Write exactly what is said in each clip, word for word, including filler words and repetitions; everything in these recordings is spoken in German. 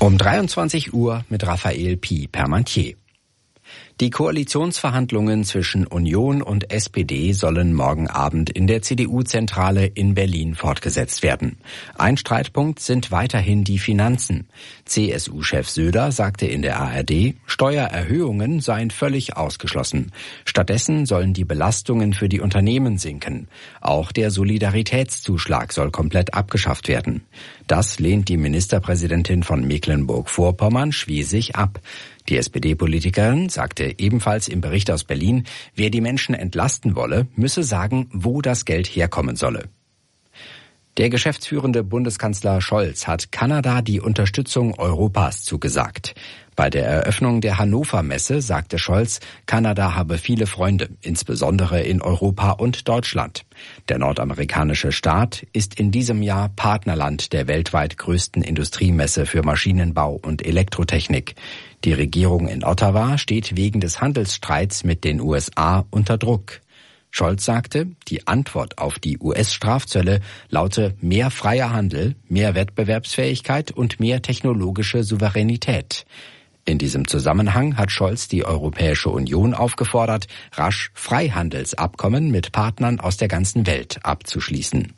Um dreiundzwanzig Uhr mit Raphael Pi Permantier. Die Koalitionsverhandlungen zwischen Union und S P D sollen morgen Abend in der C D U-Zentrale in Berlin fortgesetzt werden. Ein Streitpunkt sind weiterhin die Finanzen. C S U-Chef Söder sagte in der A R D, Steuererhöhungen seien völlig ausgeschlossen. Stattdessen sollen die Belastungen für die Unternehmen sinken. Auch der Solidaritätszuschlag soll komplett abgeschafft werden. Das lehnt die Ministerpräsidentin von Mecklenburg-Vorpommern Schwesig ab. Die S P D-Politikerin sagte ebenfalls im Bericht aus Berlin, wer die Menschen entlasten wolle, müsse sagen, wo das Geld herkommen solle. Der geschäftsführende Bundeskanzler Scholz hat Kanada die Unterstützung Europas zugesagt. Bei der Eröffnung der Hannover Messe sagte Scholz, Kanada habe viele Freunde, insbesondere in Europa und Deutschland. Der nordamerikanische Staat ist in diesem Jahr Partnerland der weltweit größten Industriemesse für Maschinenbau und Elektrotechnik. Die Regierung in Ottawa steht wegen des Handelsstreits mit den U S A unter Druck. Scholz sagte, die Antwort auf die U S-Strafzölle laute mehr freier Handel, mehr Wettbewerbsfähigkeit und mehr technologische Souveränität. In diesem Zusammenhang hat Scholz die Europäische Union aufgefordert, rasch Freihandelsabkommen mit Partnern aus der ganzen Welt abzuschließen.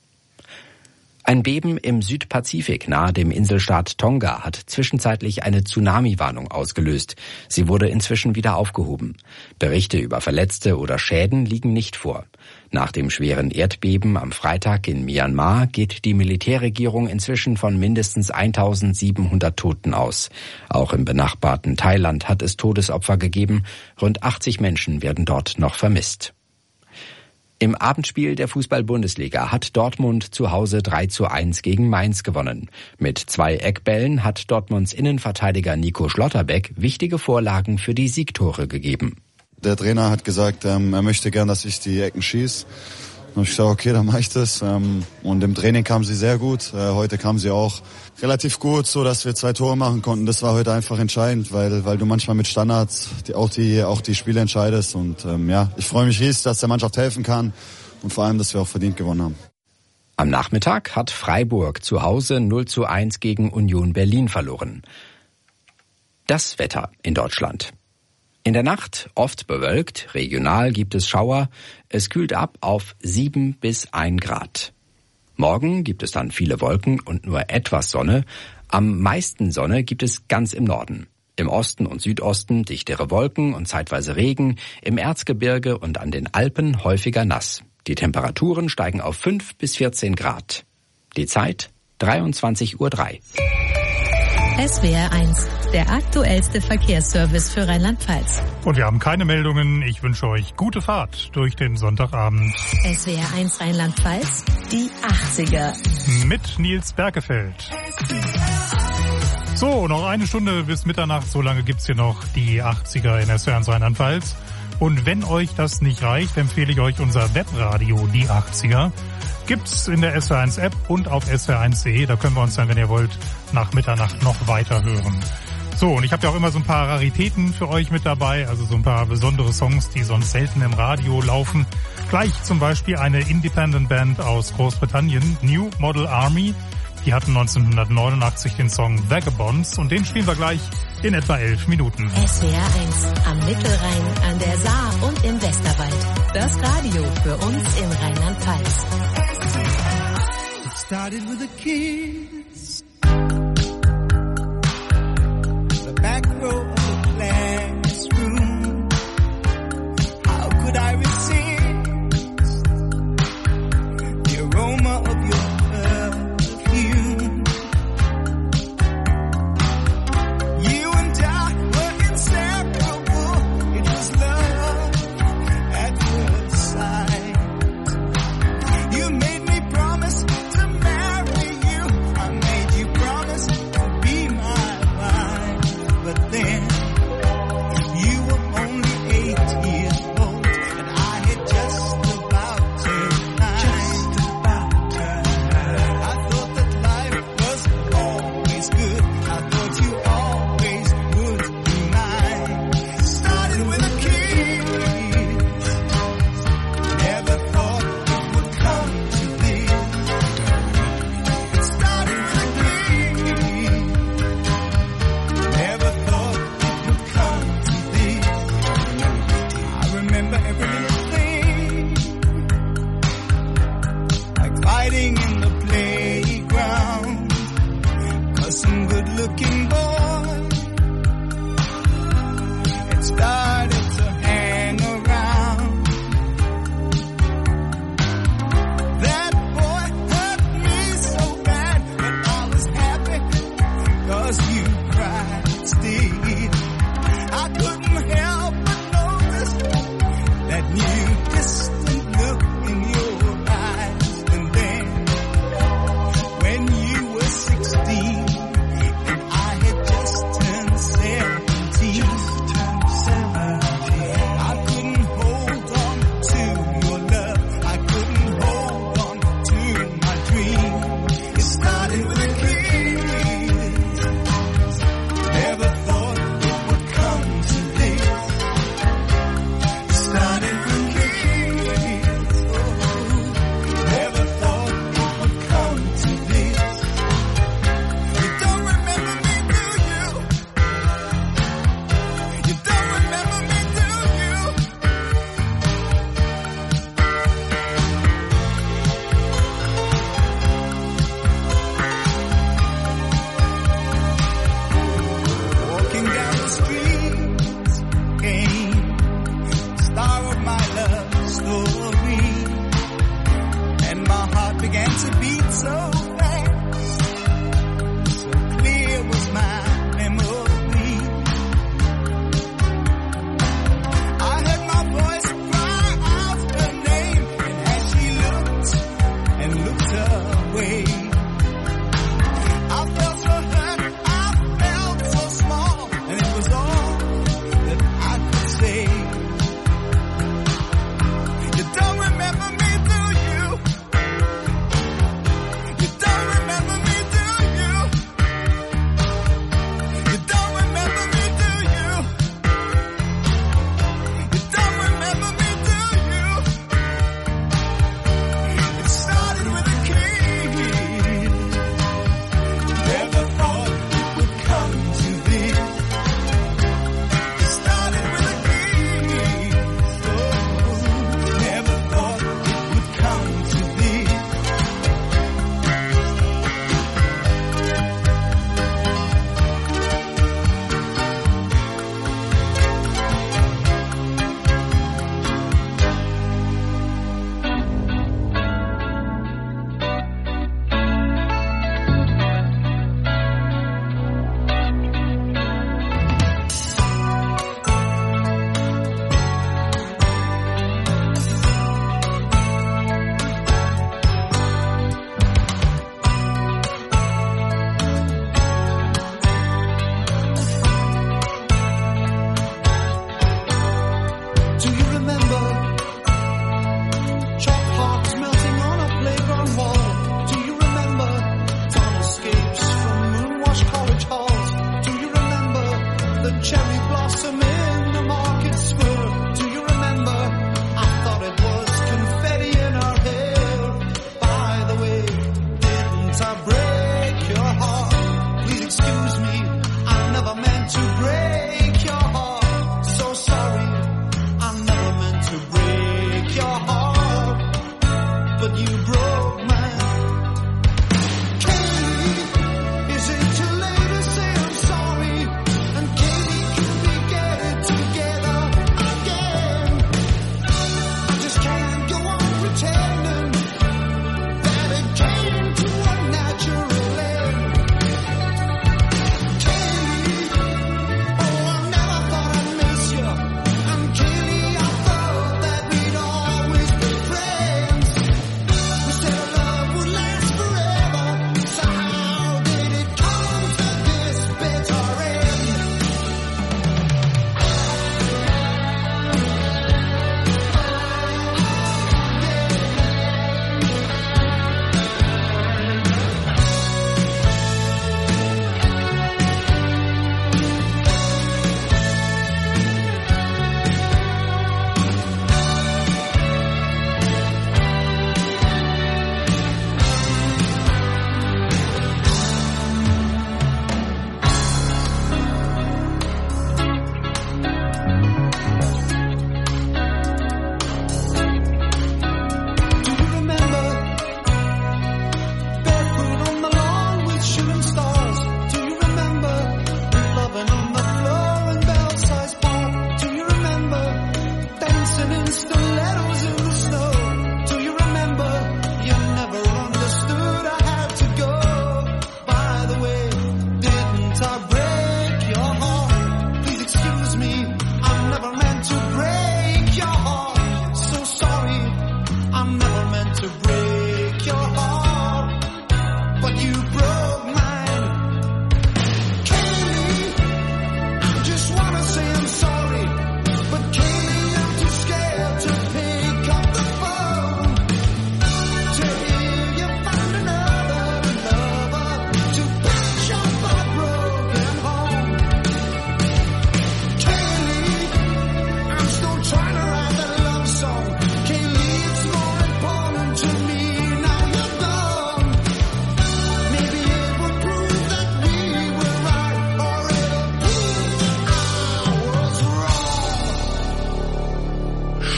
Ein Beben im Südpazifik nahe dem Inselstaat Tonga hat zwischenzeitlich eine Tsunami-Warnung ausgelöst. Sie wurde inzwischen wieder aufgehoben. Berichte über Verletzte oder Schäden liegen nicht vor. Nach dem schweren Erdbeben am Freitag in Myanmar geht die Militärregierung inzwischen von mindestens eintausendsiebenhundert Toten aus. Auch im benachbarten Thailand hat es Todesopfer gegeben. Rund achtzig Menschen werden dort noch vermisst. Im Abendspiel der Fußball-Bundesliga hat Dortmund zu Hause drei zu eins gegen Mainz gewonnen. Mit zwei Eckbällen hat Dortmunds Innenverteidiger Nico Schlotterbeck wichtige Vorlagen für die Siegtore gegeben. Der Trainer hat gesagt, ähm, er möchte gern, dass ich die Ecken schieße. Dann habe ich gesagt, okay, dann mache ich das. Ähm, und im Training kam sie sehr gut. Äh, heute kam sie auch relativ gut, so dass wir zwei Tore machen konnten. Das war heute einfach entscheidend, weil weil du manchmal mit Standards die, auch die auch die Spiele entscheidest. Und ähm, ja, ich freue mich riesig, dass der Mannschaft helfen kann und vor allem, dass wir auch verdient gewonnen haben. Am Nachmittag hat Freiburg zu Hause null zu eins gegen Union Berlin verloren. Das Wetter in Deutschland. In der Nacht oft bewölkt, regional gibt es Schauer. Es kühlt ab auf sieben bis ein Grad. Morgen gibt es dann viele Wolken und nur etwas Sonne. Am meisten Sonne gibt es ganz im Norden. Im Osten und Südosten dichtere Wolken und zeitweise Regen. Im Erzgebirge und an den Alpen häufiger nass. Die Temperaturen steigen auf fünf bis vierzehn Grad. Die Zeit dreiundzwanzig Uhr drei. S W R eins, der aktuellste Verkehrsservice für Rheinland-Pfalz. Und wir haben keine Meldungen. Ich wünsche euch gute Fahrt durch den Sonntagabend. S W R eins Rheinland-Pfalz, die achtziger. Mit Nils Berkefeld. So, noch eine Stunde bis Mitternacht. So lange gibt's hier noch die achtziger in S W R eins Rheinland-Pfalz. Und wenn euch das nicht reicht, empfehle ich euch unser Webradio, die achtziger. Gibt's in der S W R eins App und auf S W R eins punkt de. Da können wir uns dann, wenn ihr wollt, nach Mitternacht noch weiter hören. So, und ich habe ja auch immer so ein paar Raritäten für euch mit dabei, also so ein paar besondere Songs, die sonst selten im Radio laufen. Gleich zum Beispiel eine Independent Band aus Großbritannien, New Model Army. Die hatten neunzehnhundertneunundachtzig den Song Vagabonds und den spielen wir gleich in etwa elf Minuten. S W R eins am Mittelrhein, an der Saar und im Westerwald. Das Radio für uns in Rheinland-Pfalz. It started with a kiss. The back row of the classroom. How could I resist the aroma of your perfume? You and I were inseparable. It was love at first sight. You made me promise to marry you. I'm was some good-looking boy and started to hang around. That boy hurt me so bad, but I was happy 'cause you cried still. I couldn't help but notice that new distant look in your eyes. And then when you were sixteen and I had just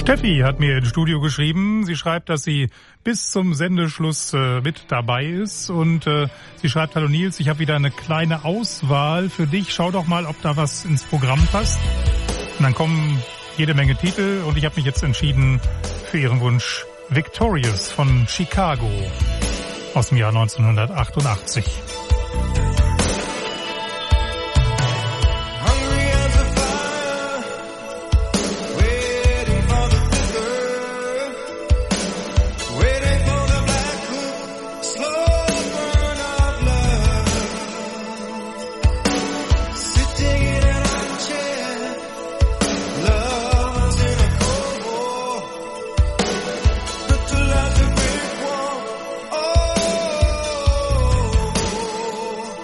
Steffi hat mir ins Studio geschrieben. Sie schreibt, dass sie bis zum Sendeschluss äh, mit dabei ist. Und äh, sie schreibt, hallo Nils, ich habe wieder eine kleine Auswahl für dich. Schau doch mal, ob da was ins Programm passt. Und dann kommen jede Menge Titel. Und ich habe mich jetzt entschieden für ihren Wunsch Victorious von Chicago aus dem Jahr neunzehnhundertachtundachtzig. Oh,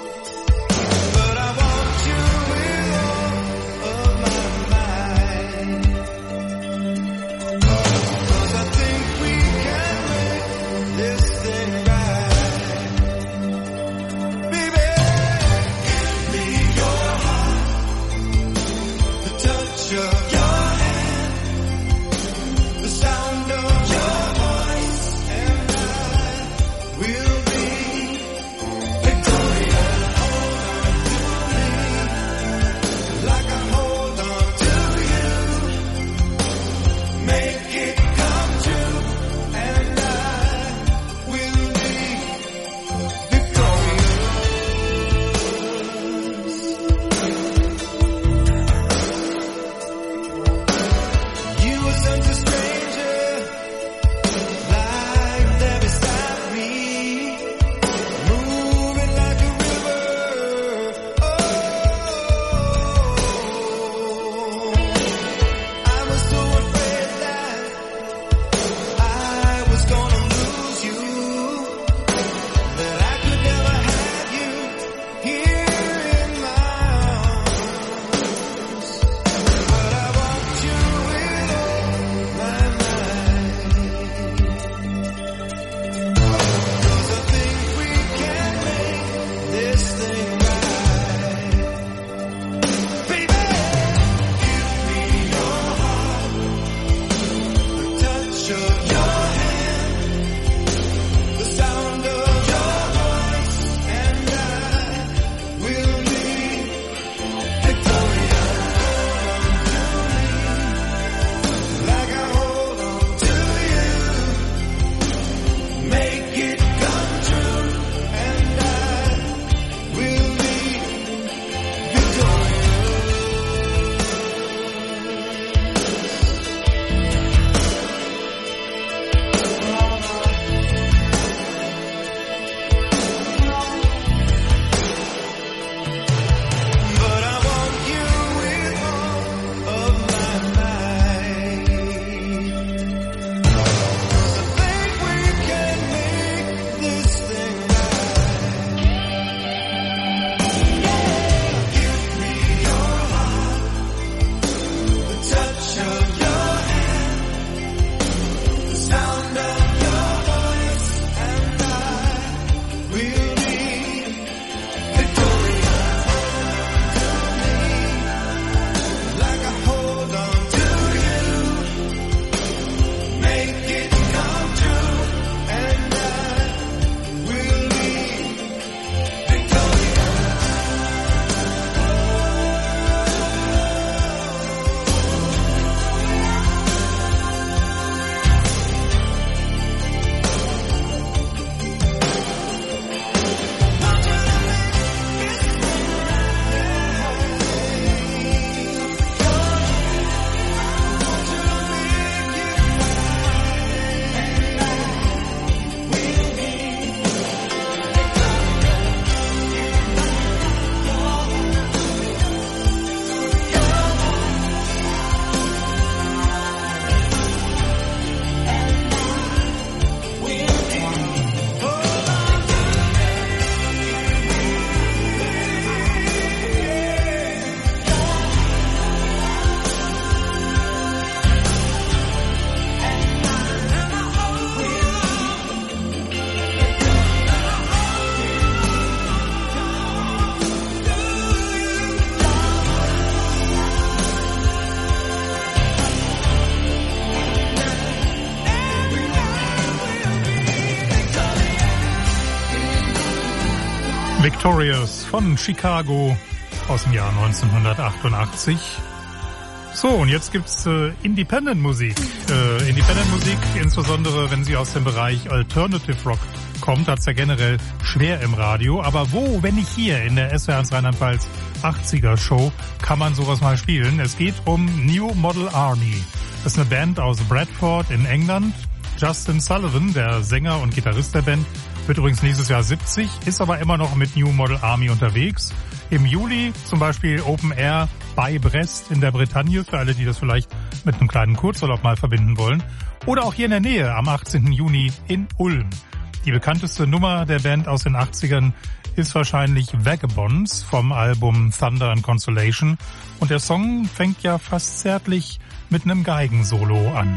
Victorious von Chicago aus dem Jahr neunzehnhundertachtundachtzig. So, und jetzt gibt's äh, Independent-Musik. Äh, Independent-Musik, insbesondere wenn sie aus dem Bereich Alternative Rock kommt, hat's ja generell schwer im Radio. Aber wo, wenn nicht hier in der S W R eins Rheinland-Pfalz achtziger Show, kann man sowas mal spielen? Es geht um New Model Army. Das ist eine Band aus Bradford in England. Justin Sullivan, der Sänger und Gitarrist der Band, wird übrigens nächstes Jahr siebzig, ist aber immer noch mit New Model Army unterwegs. Im Juli zum Beispiel Open Air bei Brest in der Bretagne, für alle, die das vielleicht mit einem kleinen Kurzurlaub mal verbinden wollen. Oder auch hier in der Nähe am achtzehnten Juni in Ulm. Die bekannteste Nummer der Band aus den achtzigern ist wahrscheinlich Vagabonds vom Album Thunder and Consolation. Und der Song fängt ja fast zärtlich mit einem Geigensolo an.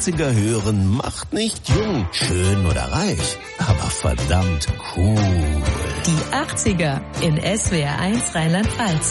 achtziger hören macht nicht jung, schön oder reich, aber verdammt cool. Die achtziger in S W R eins Rheinland-Pfalz.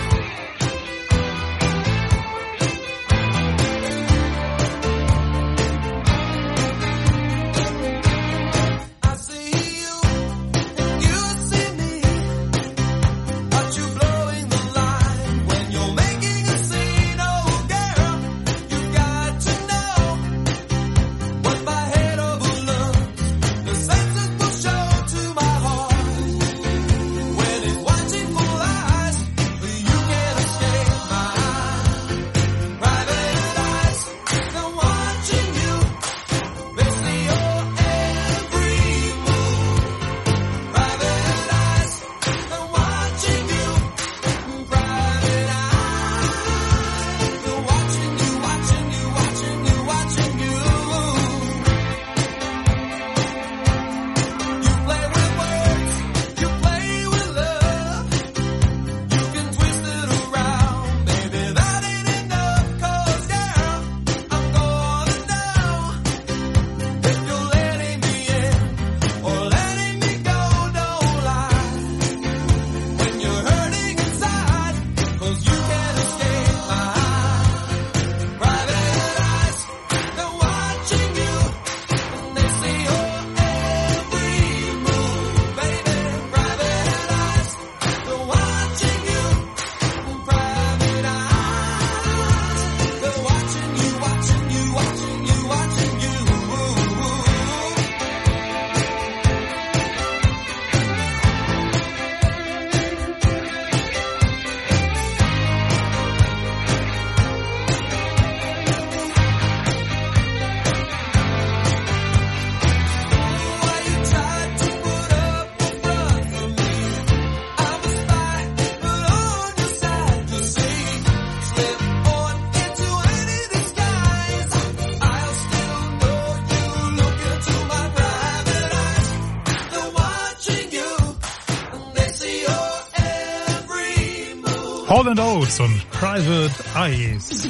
Hall and Oates und Private Eyes.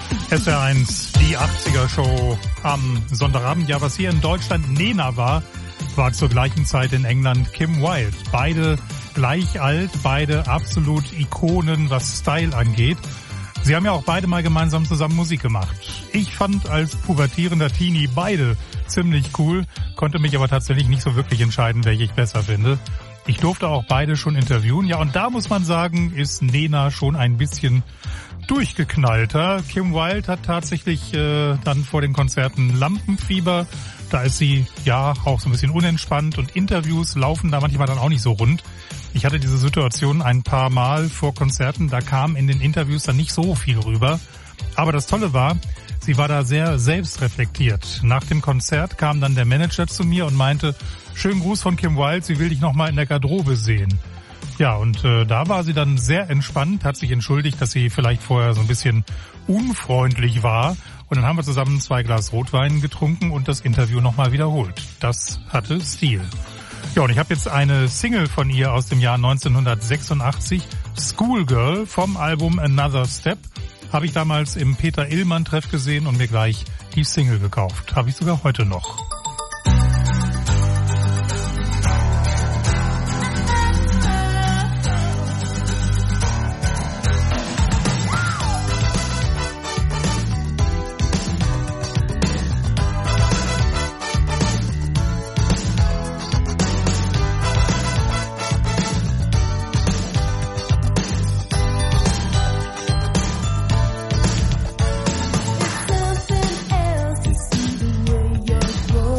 S W R eins, die achtziger-Show am Sonntagabend. Ja, was hier in Deutschland Nena war, war zur gleichen Zeit in England Kim Wilde. Beide gleich alt, beide absolut Ikonen, was Style angeht. Sie haben ja auch beide mal gemeinsam zusammen Musik gemacht. Ich fand als pubertierender Teenie beide ziemlich cool, konnte mich aber tatsächlich nicht so wirklich entscheiden, welche ich besser finde. Ich durfte auch beide schon interviewen. Ja, und da muss man sagen, ist Nena schon ein bisschen durchgeknallter. Kim Wilde hat tatsächlich äh, dann vor den Konzerten Lampenfieber. Da ist sie ja auch so ein bisschen unentspannt und Interviews laufen da manchmal dann auch nicht so rund. Ich hatte diese Situation ein paar Mal vor Konzerten, da kam in den Interviews dann nicht so viel rüber. Aber das Tolle war, sie war da sehr selbstreflektiert. Nach dem Konzert kam dann der Manager zu mir und meinte, schönen Gruß von Kim Wilde, sie will dich nochmal in der Garderobe sehen. Ja, und äh, da war sie dann sehr entspannt, hat sich entschuldigt, dass sie vielleicht vorher so ein bisschen unfreundlich war. Und dann haben wir zusammen zwei Glas Rotwein getrunken und das Interview nochmal wiederholt. Das hatte Stil. Ja, und ich habe jetzt eine Single von ihr aus dem Jahr neunzehnhundertsechsundachtzig, Schoolgirl, vom Album Another Step. Habe ich damals im Peter Illmann-Treff gesehen und mir gleich die Single gekauft. Habe ich sogar heute noch. Something else to see the way you're growing.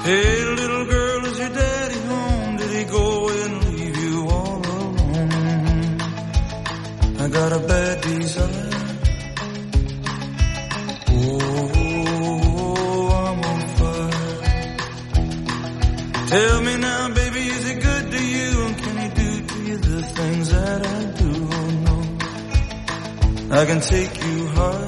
Hey, little girl, is your daddy home? Did he go away and leave you all alone? I got a bad desire. Tell me now, baby, is he good to you? And can he do to you the things that I do? Oh, no, I can take you high.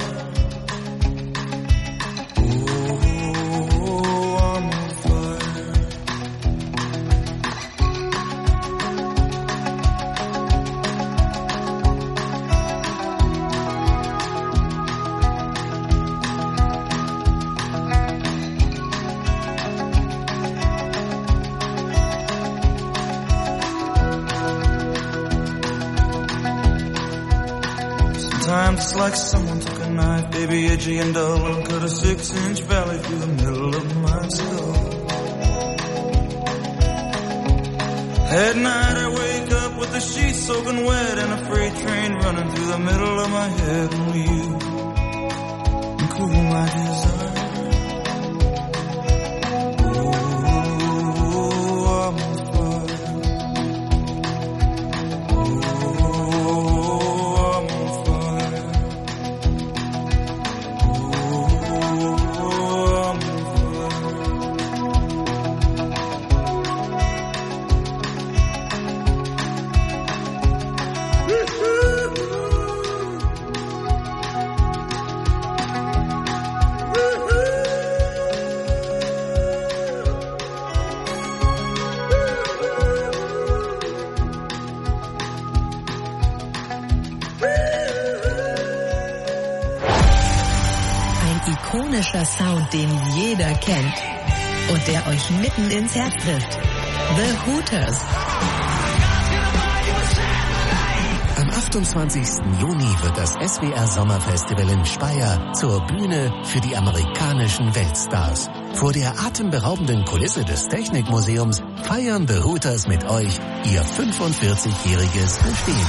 It's like someone took a knife, baby, edgy and dull, and cut a six-inch valley through the middle of my skull. At night I wake up with the sheets soaking wet and a freight train running through the middle of my head. Only you can cool my desire. Sound, den jeder kennt und der euch mitten ins Herz trifft. The Hooters. Am achtundzwanzigsten Juni wird das S W R Sommerfestival in Speyer zur Bühne für die amerikanischen Weltstars. Vor der atemberaubenden Kulisse des Technikmuseums feiern The Hooters mit euch ihr fünfundvierzigjähriges Bestehen.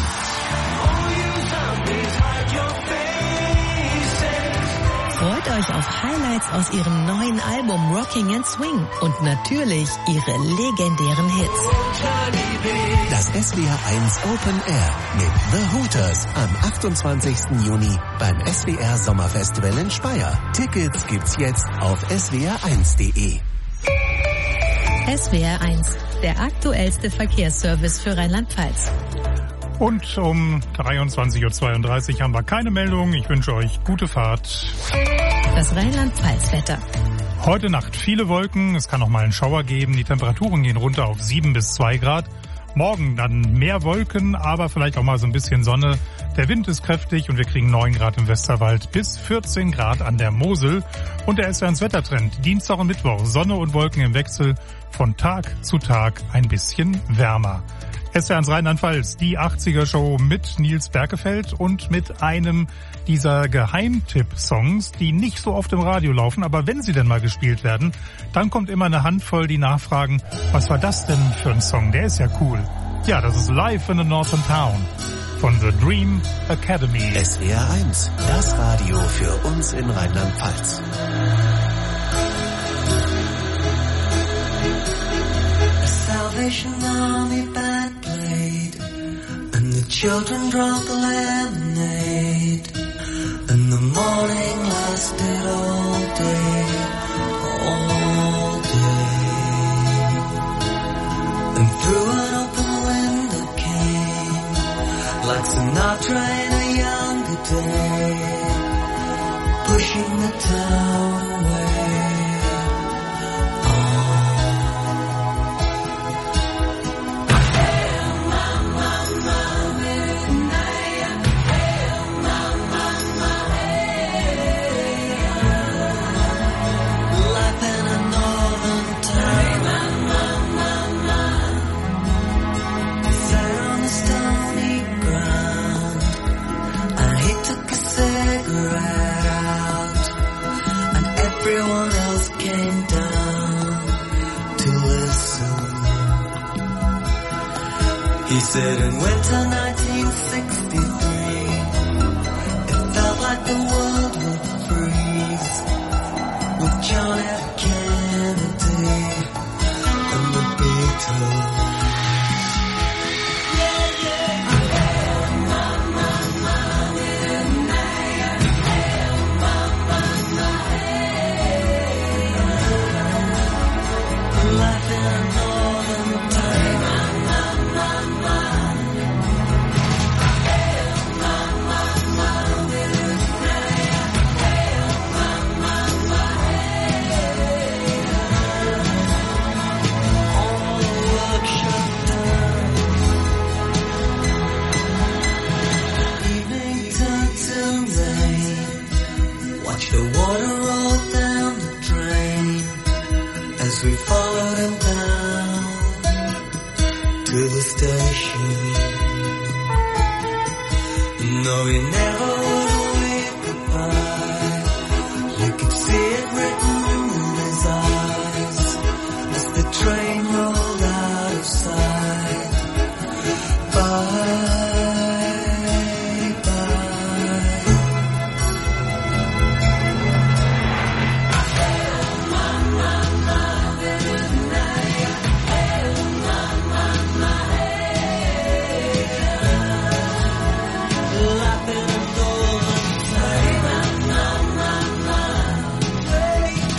Freut euch auf Highlights aus ihrem neuen Album Rocking and Swing und natürlich ihre legendären Hits. Das S W R eins Open Air mit The Hooters am achtundzwanzigsten Juni beim S W R Sommerfestival in Speyer. Tickets gibt's jetzt auf s w r eins punkt d e. S W R eins, der aktuellste Verkehrsservice für Rheinland-Pfalz. Und um dreiundzwanzig Uhr zweiunddreißig haben wir keine Meldung. Ich wünsche euch gute Fahrt. Das Rheinland-Pfalz-Wetter. Heute Nacht viele Wolken, es kann auch mal einen Schauer geben. Die Temperaturen gehen runter auf sieben bis zwei Grad. Morgen dann mehr Wolken, aber vielleicht auch mal so ein bisschen Sonne. Der Wind ist kräftig und wir kriegen neun Grad im Westerwald bis vierzehn Grad an der Mosel. Und der S W R eins Wettertrend. Dienstag und Mittwoch Sonne und Wolken im Wechsel. Von Tag zu Tag ein bisschen wärmer. S W R eins Rheinland-Pfalz, die achtziger-Show mit Nils Berkefeld und mit einem dieser Geheimtipp-Songs, die nicht so oft im Radio laufen, aber wenn sie denn mal gespielt werden, dann kommt immer eine Handvoll, die nachfragen, was war das denn für ein Song? Der ist ja cool. Ja, das ist Live in the Northern Town von The Dream Academy. S W R eins, das Radio für uns in Rheinland-Pfalz. Salvation Army band played, and the children drank the lemonade, and the morning lasted all day, all day. And through an open window came, like Sinatra in a younger day, pushing the town away. Everyone else came down to listen. He said in winter nineteen sixty-three, it felt like the world would freeze with John F. Kennedy. Laughing and going, hey,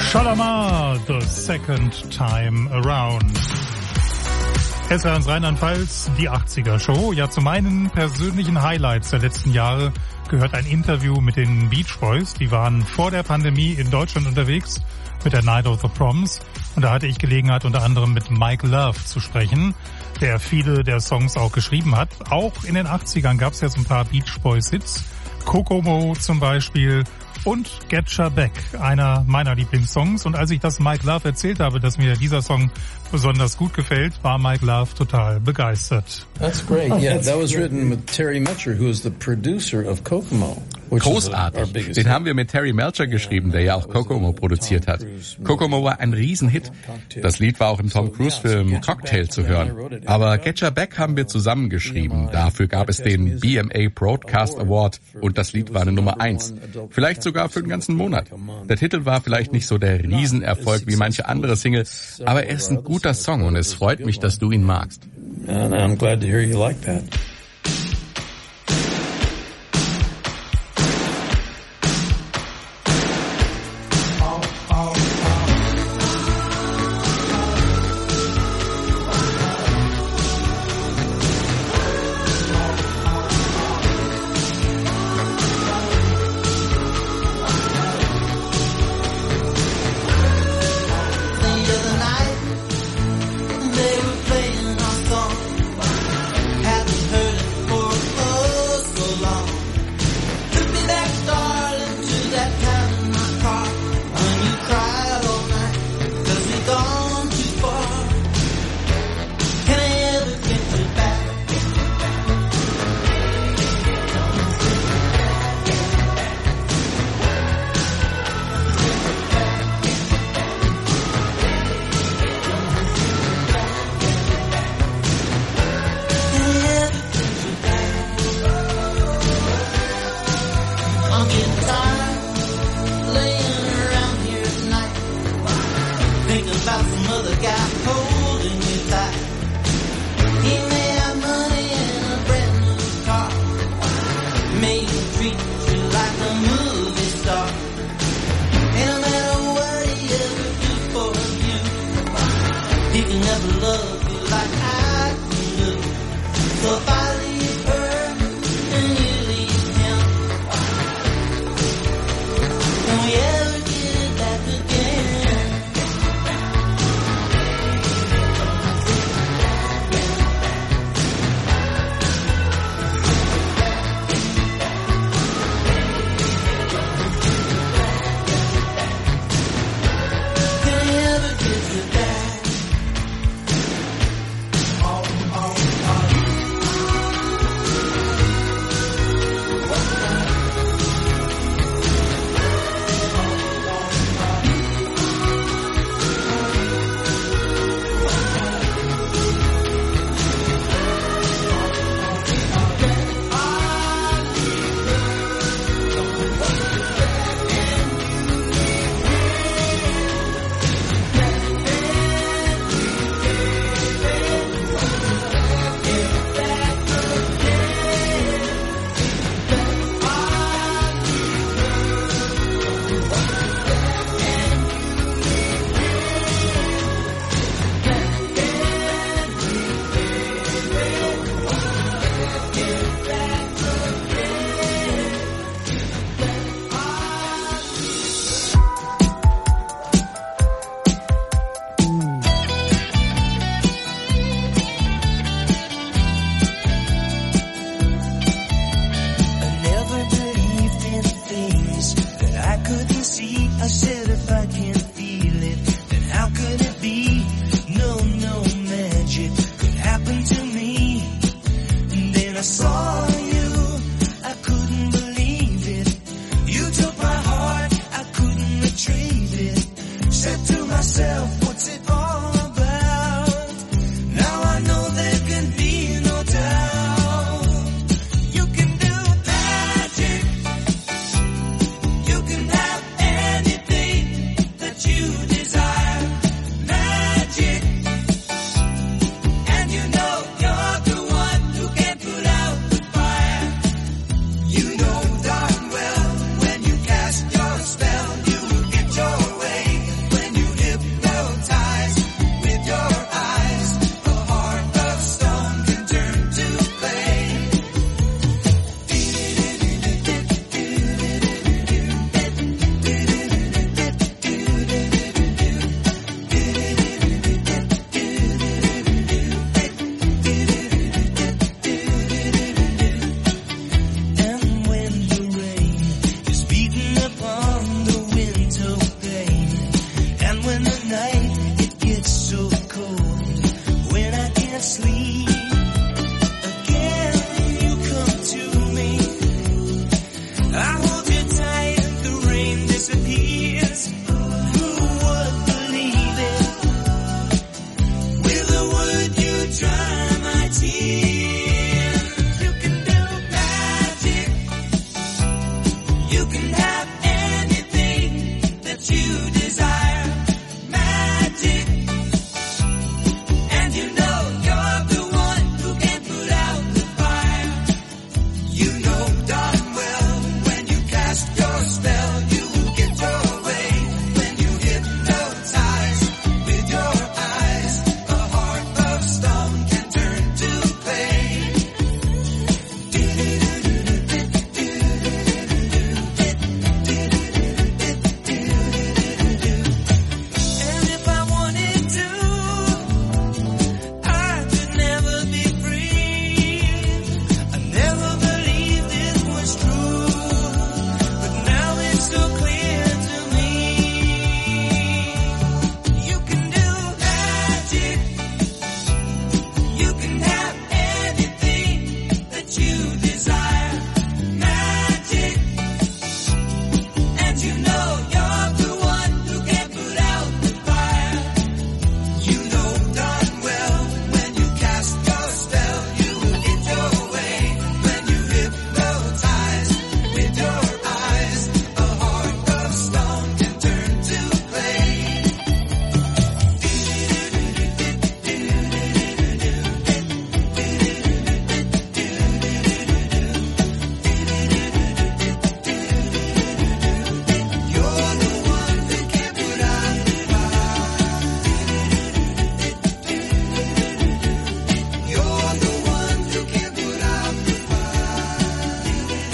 Shalamar, the second time around. S R eins Rheinland-Pfalz, die achtziger-Show. Ja, zu meinen persönlichen Highlights der letzten Jahre gehört ein Interview mit den Beach Boys. Die waren vor der Pandemie in Deutschland unterwegs mit der Night of the Proms. Und da hatte ich Gelegenheit, unter anderem mit Mike Love zu sprechen, der viele der Songs auch geschrieben hat. Auch in den achtzigern gab es ja so ein paar Beach Boys-Hits. Kokomo zum Beispiel. Und Getcha Back, einer meiner Lieblingssongs. Und als ich das Mike Love erzählt habe, dass mir dieser Song besonders gut gefällt, war Mike Love total begeistert. That's great. Yeah, that was written with Terry Melcher, who is the producer of Kokomo. Großartig. Den haben wir mit Terry Melcher geschrieben, der ja auch Kokomo produziert hat. Kokomo war ein Riesenhit. Das Lied war auch im Tom Cruise-Film Cocktail zu hören. Aber Getcha Back haben wir zusammengeschrieben. Dafür gab es den B M A Broadcast Award und das Lied war eine Nummer eins. Vielleicht sogar für den ganzen Monat. Der Titel war vielleicht nicht so der Riesenerfolg wie manche andere Single, aber er ist ein guter Song und es freut mich, dass du ihn magst. And I'm glad to hear you like that. Cry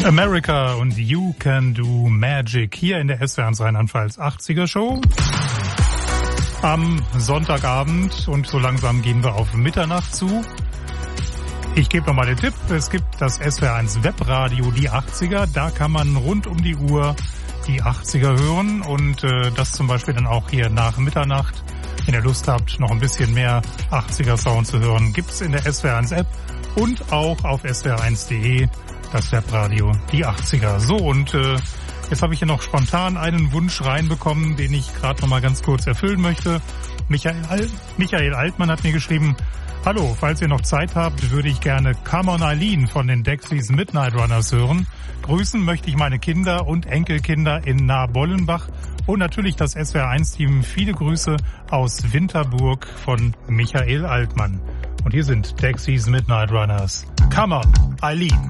America und You Can Do Magic hier in der S W R eins Rheinland-Pfalz achtziger Show. Am Sonntagabend und so langsam gehen wir auf Mitternacht zu. Ich gebe nochmal den Tipp, es gibt das S W R eins Webradio, die achtziger, da kann man rund um die Uhr die achtziger hören und äh, das zum Beispiel dann auch hier nach Mitternacht. Wenn ihr Lust habt, noch ein bisschen mehr achtziger Sound zu hören, gibt's in der S W R eins App und auch auf S W R eins punkt de das Webradio, die achtziger. So, und äh, jetzt habe ich hier noch spontan einen Wunsch reinbekommen, den ich gerade noch mal ganz kurz erfüllen möchte. Michael, Al- Michael Altmann hat mir geschrieben, hallo, falls ihr noch Zeit habt, würde ich gerne Come on Eileen von den Dexys Midnight Runners hören. Grüßen möchte ich meine Kinder und Enkelkinder in Nahe-Bollenbach und natürlich das S W R eins Team. Viele Grüße aus Winterburg von Michael Altmann. Und hier sind Dexys Midnight Runners. Come on, Eileen.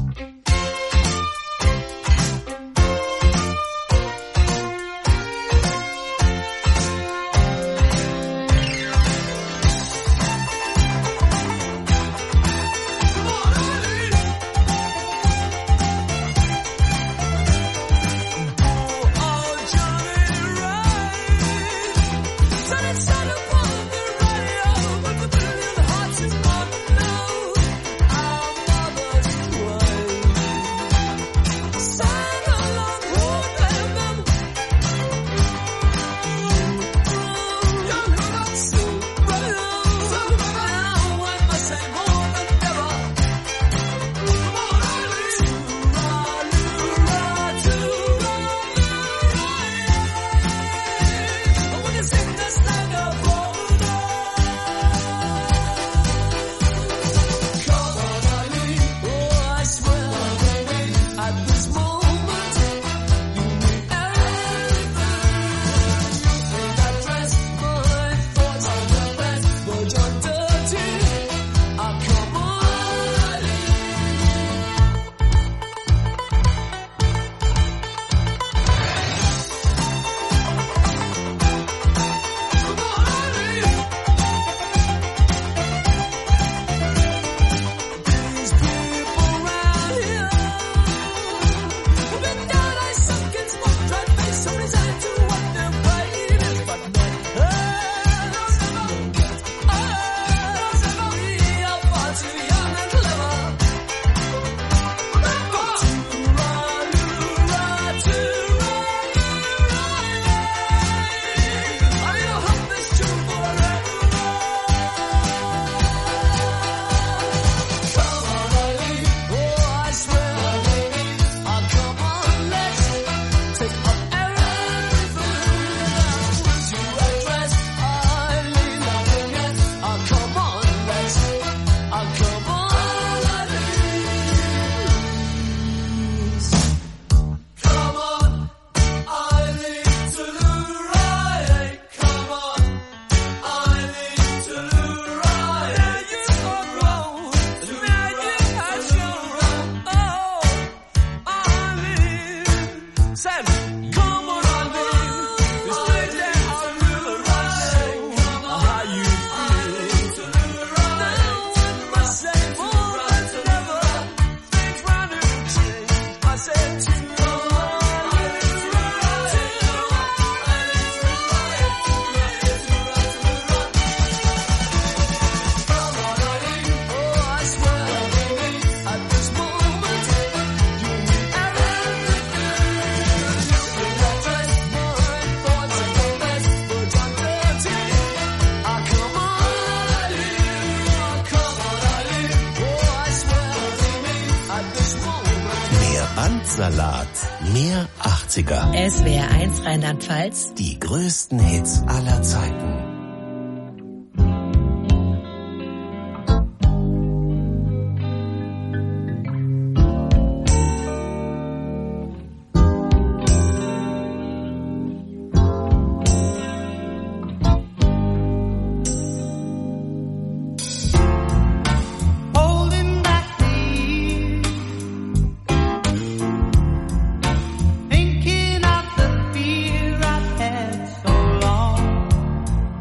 Bandsalat. Mehr achtziger. S W R eins Rheinland-Pfalz. Die größten Hits aller Zeiten. Thinking of the fear I've had so long.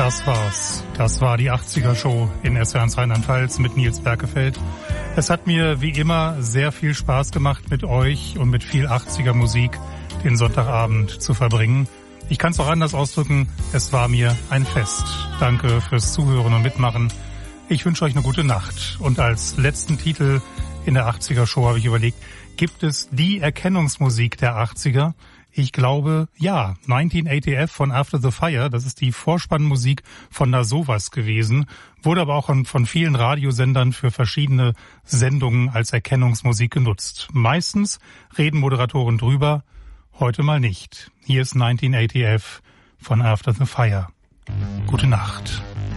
Das war's. Das war die achtziger-Show in S W R eins Rheinland-Pfalz mit Nils Berkefeld. Es hat mir wie immer sehr viel Spaß gemacht, mit euch und mit viel achtziger-Musik den Sonntagabend zu verbringen. Ich kann es auch anders ausdrücken, es war mir ein Fest. Danke fürs Zuhören und Mitmachen. Ich wünsche euch eine gute Nacht. Und als letzten Titel in der achtziger-Show habe ich überlegt, gibt es die Erkennungsmusik der achtziger? Ich glaube, ja. neunzehnhundertachtzig F von After the Fire, das ist die Vorspannmusik von Na Sowas gewesen, wurde aber auch von vielen Radiosendern für verschiedene Sendungen als Erkennungsmusik genutzt. Meistens reden Moderatoren drüber, heute mal nicht. Hier ist neunzehnhundertachtzig F von After the Fire. Gute Nacht.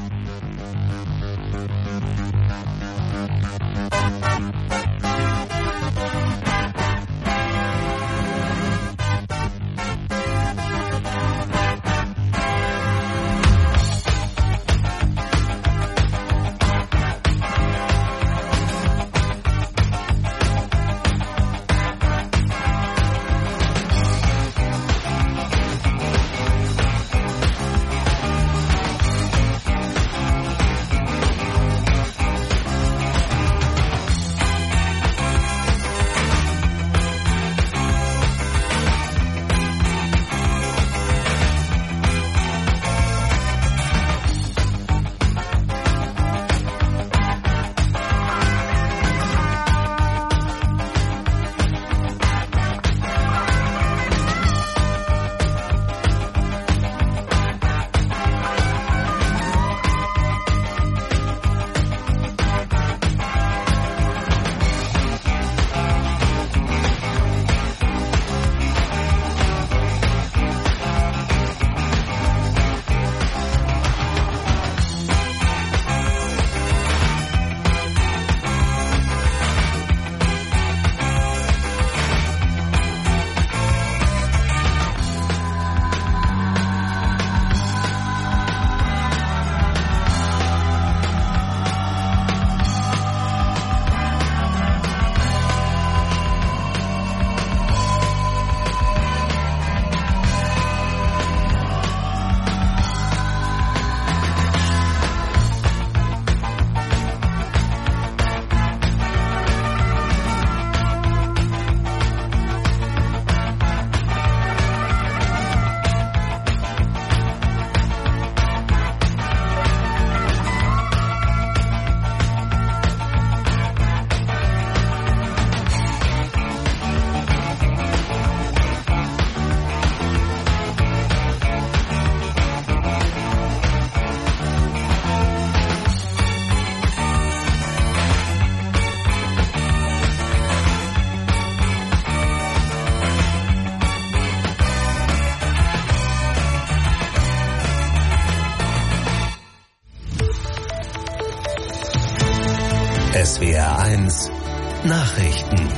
S W R eins Nachrichten.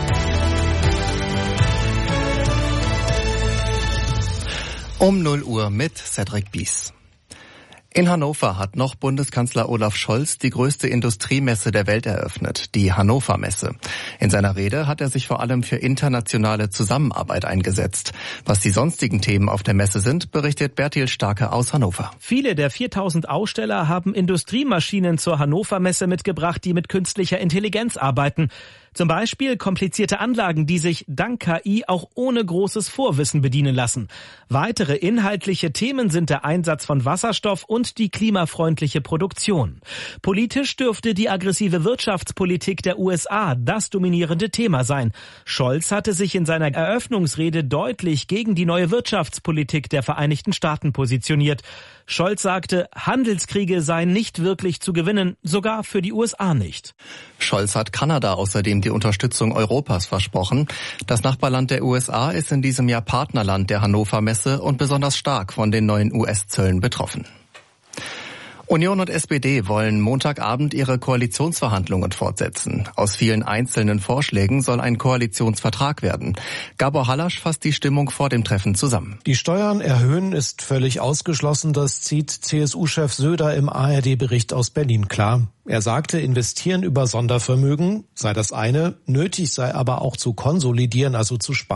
Um null Uhr mit Cedric Bies. In Hannover hat noch Bundeskanzler Olaf Scholz die größte Industriemesse der Welt eröffnet, die Hannover Messe. In seiner Rede hat er sich vor allem für internationale Zusammenarbeit eingesetzt. Was die sonstigen Themen auf der Messe sind, berichtet Bertil Starke aus Hannover. Viele der viertausend Aussteller haben Industriemaschinen zur Hannover Messe mitgebracht, die mit künstlicher Intelligenz arbeiten. Zum Beispiel komplizierte Anlagen, die sich dank K I auch ohne großes Vorwissen bedienen lassen. Weitere inhaltliche Themen sind der Einsatz von Wasserstoff und die klimafreundliche Produktion. Politisch dürfte die aggressive Wirtschaftspolitik der U S A das dominierende Thema sein. Scholz hatte sich in seiner Eröffnungsrede deutlich gegen die neue Wirtschaftspolitik der Vereinigten Staaten positioniert. Scholz sagte, Handelskriege seien nicht wirklich zu gewinnen, sogar für die U S A nicht. Scholz hat Kanada außerdem die Unterstützung Europas versprochen. Das Nachbarland der U S A ist in diesem Jahr Partnerland der Hannover Messe und besonders stark von den neuen U S-Zöllen betroffen. Union und S P D wollen Montagabend ihre Koalitionsverhandlungen fortsetzen. Aus vielen einzelnen Vorschlägen soll ein Koalitionsvertrag werden. Gabor Hallasch fasst die Stimmung vor dem Treffen zusammen. Die Steuern erhöhen ist völlig ausgeschlossen. Das zieht C S U-Chef Söder im A R D-Bericht aus Berlin klar. Er sagte, investieren über Sondervermögen sei das eine, nötig sei aber auch zu konsolidieren, also zu sparen.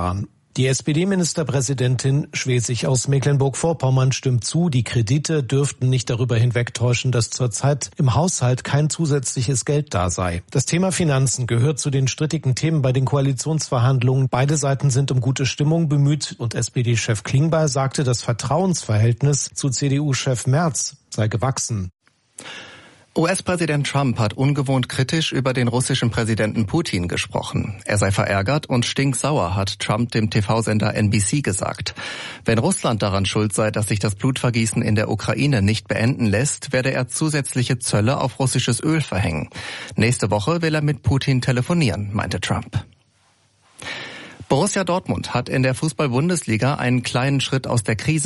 Die S P D-Ministerpräsidentin Schwesig aus Mecklenburg-Vorpommern stimmt zu, die Kredite dürften nicht darüber hinwegtäuschen, dass zurzeit im Haushalt kein zusätzliches Geld da sei. Das Thema Finanzen gehört zu den strittigen Themen bei den Koalitionsverhandlungen. Beide Seiten sind um gute Stimmung bemüht und S P D-Chef Klingbeil sagte, das Vertrauensverhältnis zu C D U-Chef Merz sei gewachsen. U S-Präsident Trump hat ungewohnt kritisch über den russischen Präsidenten Putin gesprochen. Er sei verärgert und stinksauer, hat Trump dem T V-Sender N B C gesagt. Wenn Russland daran schuld sei, dass sich das Blutvergießen in der Ukraine nicht beenden lässt, werde er zusätzliche Zölle auf russisches Öl verhängen. Nächste Woche will er mit Putin telefonieren, meinte Trump. Borussia Dortmund hat in der Fußball-Bundesliga einen kleinen Schritt aus der Krise